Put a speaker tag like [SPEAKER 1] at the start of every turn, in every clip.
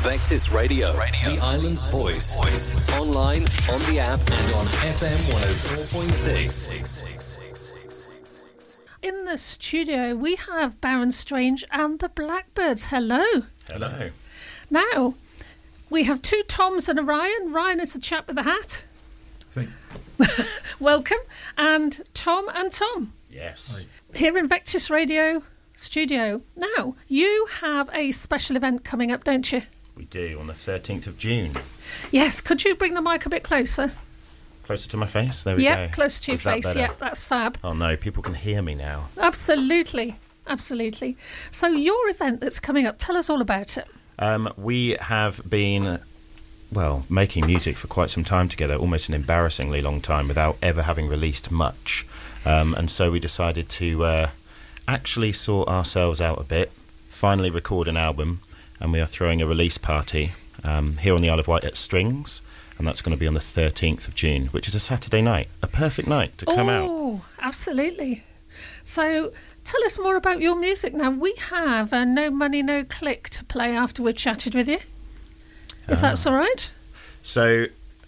[SPEAKER 1] Vectis Radio, the island's voice. Online, on the app, and on FM 104.6.
[SPEAKER 2] In the studio, we have Baron Strange and the Blackbirds. Hello.
[SPEAKER 3] Hello.
[SPEAKER 2] Now, we have two Toms and a Ryan. Ryan is the chap with the hat.
[SPEAKER 3] Sweet.
[SPEAKER 2] Welcome. And Tom and Tom.
[SPEAKER 3] Yes.
[SPEAKER 2] Here in Vectis Radio studio. Now, you have a special event coming up, don't you?
[SPEAKER 3] We do, on the 13th of June.
[SPEAKER 2] Yes. Could you bring the mic a bit closer?
[SPEAKER 3] Closer to my face? There we go.
[SPEAKER 2] Yeah, closer to your face. Yeah, that's fab.
[SPEAKER 3] Oh no, people can hear me now.
[SPEAKER 2] Absolutely. Absolutely. So your event that's coming up, tell us all about it.
[SPEAKER 3] We have been, making music for quite some time together, almost an embarrassingly long time, without ever having released much. And so we decided to actually sort ourselves out a bit, finally record an album, and we are throwing a release party here on the Isle of Wight at Strings, and that's going to be on the 13th of June, which is a Saturday night, a perfect night to come out.
[SPEAKER 2] Oh, absolutely. So tell us more about your music now. We have a No Money, No Click to play after we've chatted with you, if that's all right.
[SPEAKER 3] So,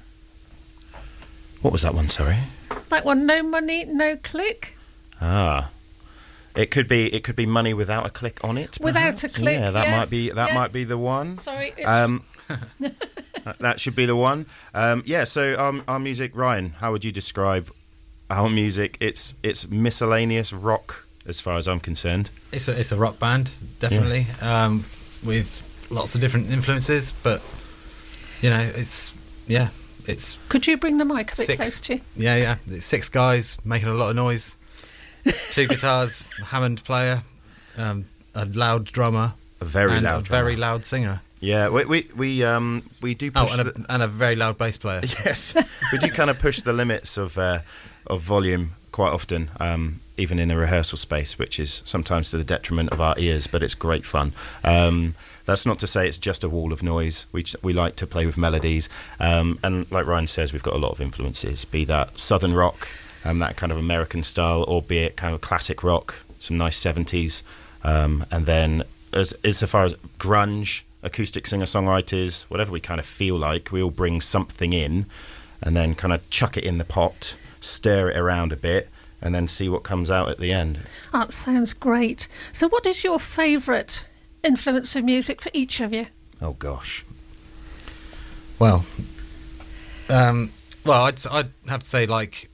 [SPEAKER 3] what was that one, sorry?
[SPEAKER 2] That one, No Money, No Click.
[SPEAKER 3] It could be money without a click on it.
[SPEAKER 2] Without
[SPEAKER 3] perhaps?
[SPEAKER 2] a click,
[SPEAKER 3] yeah, that might be the one.
[SPEAKER 2] Sorry, it's...
[SPEAKER 3] that should be the one. So our music, Ryan, how would you describe our music? It's miscellaneous rock, as far as I'm concerned.
[SPEAKER 4] It's a rock band, definitely, with lots of different influences. But it's.
[SPEAKER 2] Could you bring the mic a bit close to you?
[SPEAKER 4] Yeah. It's 6 guys making a lot of noise. 2 guitars, a Hammond player, a loud drummer,
[SPEAKER 3] a very
[SPEAKER 4] loud singer.
[SPEAKER 3] Yeah, we do push
[SPEAKER 4] and a very loud bass player.
[SPEAKER 3] Yes, we do kind of push the limits of volume quite often, even in a rehearsal space, which is sometimes to the detriment of our ears, but it's great fun. That's not to say it's just a wall of noise. We like to play with melodies, and like Ryan says, we've got a lot of influences, be that southern rock, that kind of American style, or be it kind of classic rock, some nice 70s, and then as far as grunge, acoustic singer-songwriters, whatever we kind of feel like, we all bring something in and then kind of chuck it in the pot, stir it around a bit, and then see what comes out at the end.
[SPEAKER 2] That sounds great. So what is your favourite influence of music for each of you?
[SPEAKER 3] Oh, gosh.
[SPEAKER 4] Well, I'd have to say, like,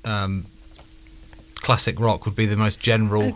[SPEAKER 4] classic rock would be the most general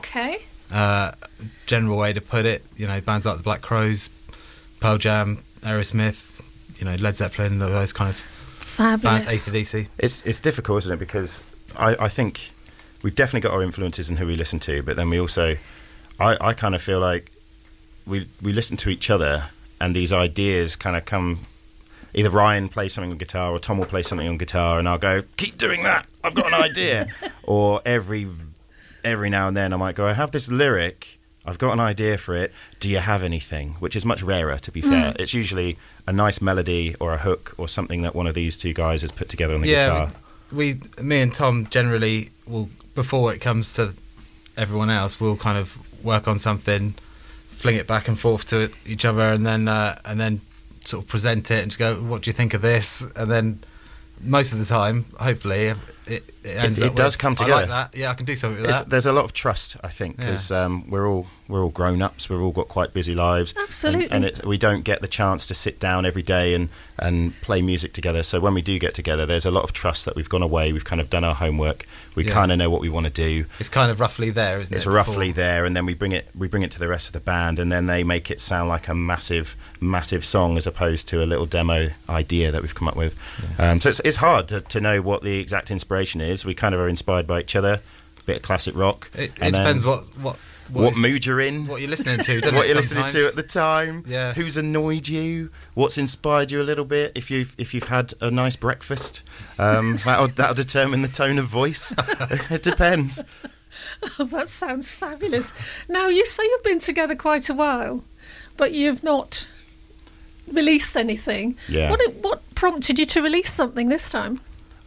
[SPEAKER 4] way to put it. Bands like the Black Crowes, Pearl Jam, Aerosmith, Led Zeppelin, those kind of
[SPEAKER 2] fabulous
[SPEAKER 4] bands, AC/DC.
[SPEAKER 3] It's difficult, isn't it? Because I think we've definitely got our influences in who we listen to, but then we also, I kind of feel like we listen to each other, and these ideas kind of come. Either Ryan plays something on guitar, or Tom will play something on guitar, and I'll go, keep doing that, I've got an idea. Or every now and then I might go, I have this lyric, I've got an idea for it, do you have anything? Which is much rarer, to be fair. It's usually a nice melody or a hook or something that one of these two guys has put together on the guitar.
[SPEAKER 4] Me and Tom generally will, before it comes to everyone else, we'll kind of work on something, fling it back and forth to each other, and then sort of present it and just go, what do you think of this? And then most of the time, hopefully, it ends up.
[SPEAKER 3] It does come together.
[SPEAKER 4] I like that. Yeah, I can do something with that.
[SPEAKER 3] There's a lot of trust, I think, because we're all grown ups. We've all got quite busy lives.
[SPEAKER 2] Absolutely.
[SPEAKER 3] And we don't get the chance to sit down every day and play music together. So when we do get together, there's a lot of trust that we've gone away. We've kind of done our homework. We kind of know what we want to do.
[SPEAKER 4] It's kind of roughly there, isn't it?
[SPEAKER 3] It's roughly there, and then we bring it to the rest of the band, and then they make it sound like a massive song as opposed to a little demo idea that we've come up with. Yeah. So it's hard to know what the exact inspiration is. We kind of are inspired by each other. A bit of classic rock.
[SPEAKER 4] It depends what
[SPEAKER 3] mood you're in,
[SPEAKER 4] what you're listening to, doesn't
[SPEAKER 3] what
[SPEAKER 4] it,
[SPEAKER 3] you're listening to at the time,
[SPEAKER 4] yeah.
[SPEAKER 3] Who's annoyed you, what's inspired you a little bit. If you've had a nice breakfast, that'll determine the tone of voice. It depends.
[SPEAKER 2] Oh, that sounds fabulous. Now, you say you've been together quite a while, but you've not released anything.
[SPEAKER 3] Yeah.
[SPEAKER 2] What prompted you to release something this time?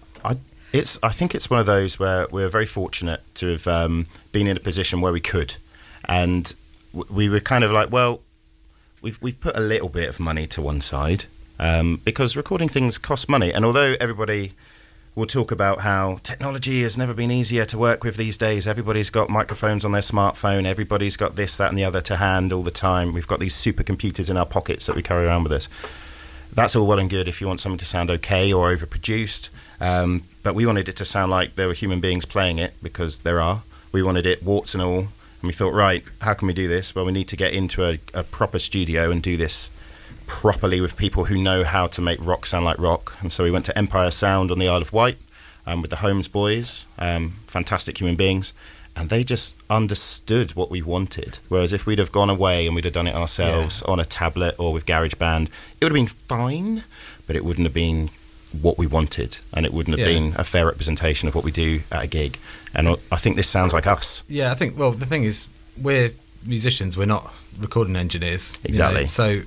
[SPEAKER 3] I think it's one of those where we're very fortunate to have been in a position where we could, and we were kind of like, well, we've put a little bit of money to one side because recording things costs money. And although everybody will talk about how technology has never been easier to work with these days, everybody's got microphones on their smartphone, everybody's got this, that and the other to hand all the time. We've got these supercomputers in our pockets that we carry around with us. That's all well and good if you want something to sound okay or overproduced. But we wanted it to sound like there were human beings playing it, because there are. We wanted it warts and all. And we thought, right, how can we do this? Well, we need to get into a proper studio and do this properly with people who know how to make rock sound like rock. And so we went to Empire Sound on the Isle of Wight with the Holmes boys, fantastic human beings, and they just understood what we wanted. Whereas if we'd have gone away and we'd have done it ourselves on a tablet or with GarageBand, it would have been fine, but it wouldn't have been what we wanted, and it wouldn't have been a fair representation of what we do at a gig. And I think this sounds like us.
[SPEAKER 4] Yeah, I think, well, the thing is, we're musicians, we're not recording engineers.
[SPEAKER 3] Exactly.
[SPEAKER 4] So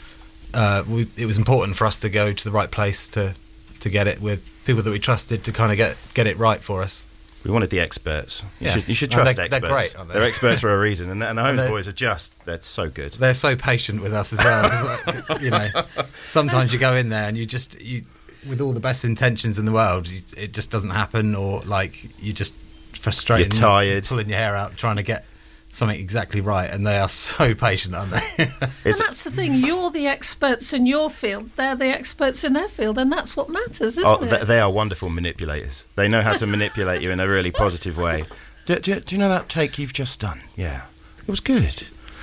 [SPEAKER 4] it was important for us to go to the right place to get it with people that we trusted to kind of get it right for us.
[SPEAKER 3] We wanted the experts. You should trust experts.
[SPEAKER 4] They're great, aren't they?
[SPEAKER 3] They're experts for a reason, and the Holmes boys they're so good.
[SPEAKER 4] They're so patient with us as well. 'Cause, sometimes you go in there and you with all the best intentions in the world, it just doesn't happen, or you're just frustrated.
[SPEAKER 3] You're tired,
[SPEAKER 4] pulling your hair out, trying to get something exactly right, and they are so patient, aren't they?
[SPEAKER 2] And that's the thing, you're the experts in your field, they're the experts in their field, and that's what matters, isn't it?
[SPEAKER 3] They are wonderful manipulators. They know how to manipulate you in a really positive way. Do you know that take you've just done? Yeah, it was good.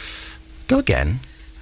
[SPEAKER 3] Go again.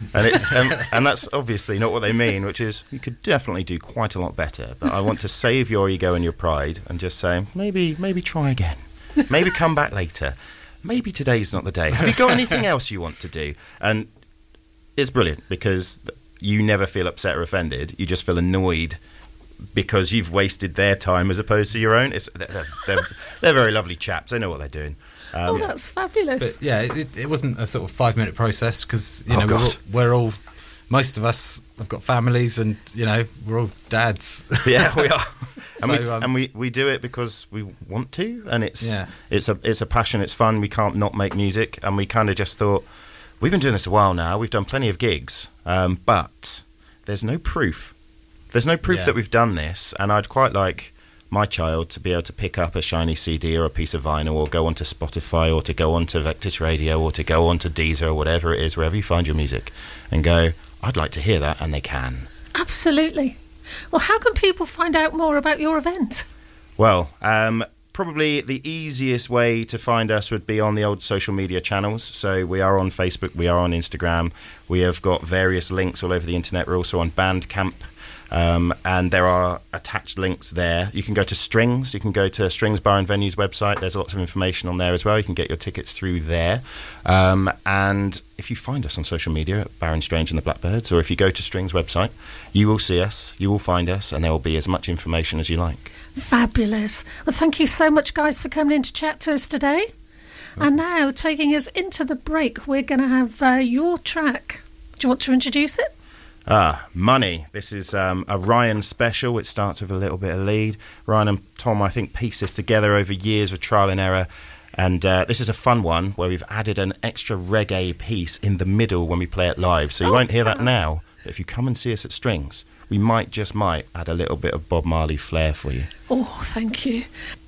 [SPEAKER 3] And that's obviously not what they mean, which is you could definitely do quite a lot better, but I want to save your ego and your pride and just say, maybe try again. Maybe come back later. Maybe today's not the day. Have you got anything else you want to do? And it's brilliant because you never feel upset or offended. You just feel annoyed because you've wasted their time as opposed to your own. They're very lovely chaps. They know what they're doing.
[SPEAKER 2] That's fabulous.
[SPEAKER 4] But yeah, it wasn't a sort of 5-minute process because we're all most of us have got families, and we're all dads.
[SPEAKER 3] Yeah, we are. And we do it because we want to, and it's a passion. It's fun. We can't not make music, and we kind of just thought, we've been doing this a while now. We've done plenty of gigs, but there's no proof. There's no proof that we've done this, and I'd quite like my child to be able to pick up a shiny CD or a piece of vinyl, or go onto Spotify, or to go onto Vectis Radio, or to go onto Deezer, or whatever it is, wherever you find your music, and go, I'd like to hear that, and they can.
[SPEAKER 2] Absolutely. Well, how can people find out more about your event?
[SPEAKER 3] Well, probably the easiest way to find us would be on the old social media channels. So we are on Facebook, we are on Instagram, we have got various links all over the internet. We're also on Bandcamp. And there are attached links there. You can go to Strings. You can go to Strings Bar and Venues website. There's lots of information on there as well. You can get your tickets through there. And if you find us on social media at Baron Strange and the Blackbirds, or if you go to Strings website, you will see us, you will find us, and there will be as much information as you like. Fabulous.
[SPEAKER 2] Well, thank you so much, guys, for coming in to chat to us today. And now, taking us into the break, we're going to have your track. Do you want to introduce it?
[SPEAKER 3] Money. This is a Ryan special. It starts with a little bit of lead. Ryan and Tom, I think, pieced this together over years of trial and error. And this is a fun one where we've added an extra reggae piece in the middle when we play it live. So you won't hear that now. But if you come and see us at Strings, we might add a little bit of Bob Marley flair for you.
[SPEAKER 2] Oh, thank you.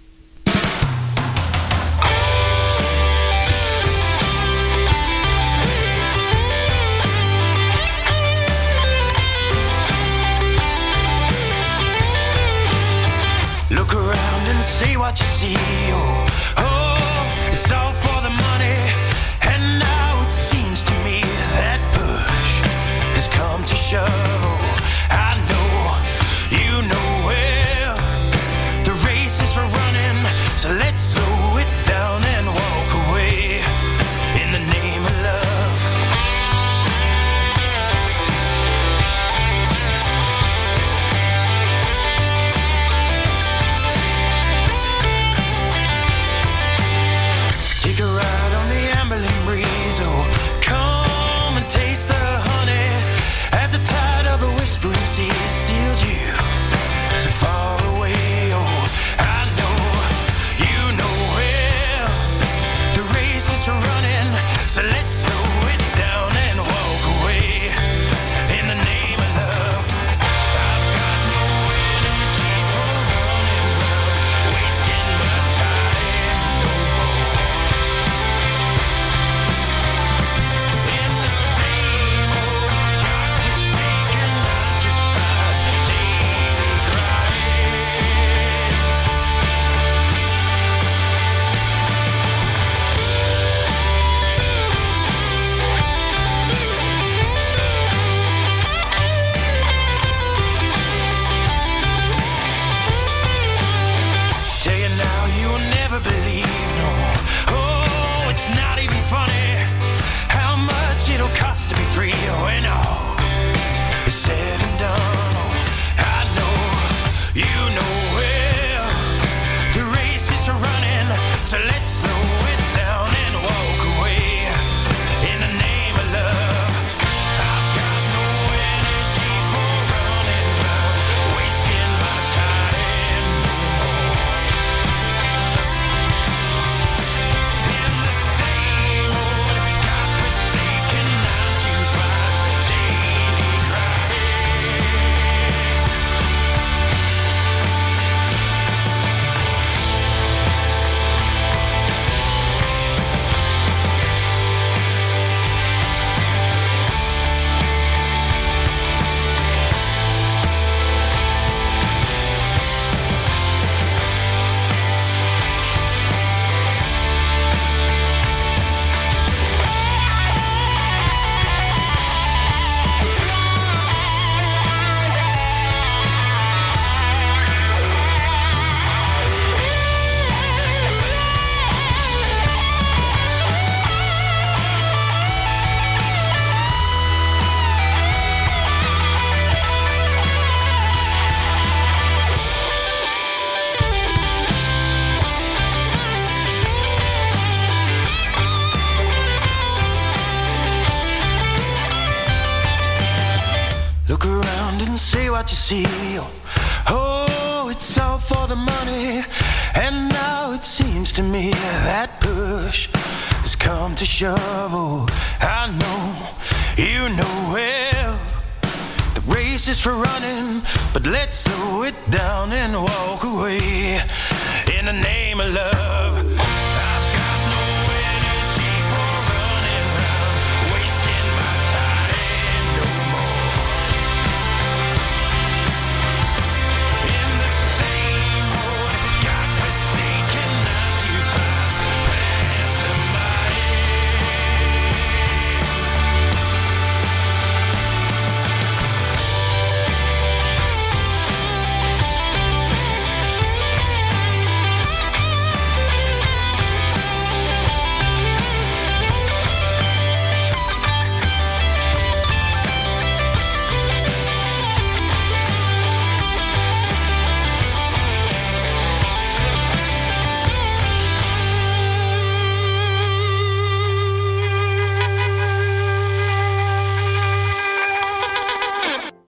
[SPEAKER 5] Look around and see what you see. Oh, it's all for the money. And now it seems to me that push has come to shove. I know, you know well, the race is for running. what you see. Oh, it's all for the money. And now it seems to me that push has come to shove. Oh, I know, you know well, the race is for running, but let's slow it down and walk away in the name of love.